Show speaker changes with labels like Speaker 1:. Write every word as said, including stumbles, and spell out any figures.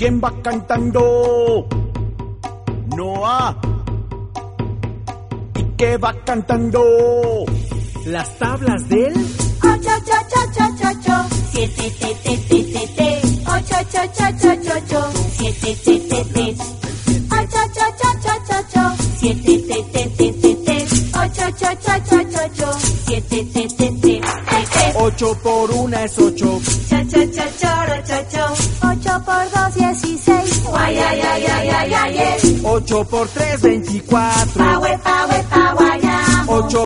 Speaker 1: ¿Quién va cantando? Noah. ¿Y qué va cantando?
Speaker 2: Las tablas del
Speaker 3: ocho, ocho, ocho, ocho, ocho, siete, te, te, te, te, te, ocho, ocho, ocho, ocho, ocho, siete, te, te, te, ocho, ocho, ocho, ocho, ocho, siete, te, te, te, te, te, ocho, ocho, ocho, ocho, ocho, siete, te, te, te, te, te.
Speaker 1: Ocho por una es ocho.
Speaker 3: Cha, cha, cha, choro, cho, cho. Ocho por dos, dieciséis. Guay, ay, ay, ay, ay, ay, ay.
Speaker 1: Ocho por tres, veinticuatro.
Speaker 3: Pa, we, pa, we, pa, guayamo.
Speaker 1: Ocho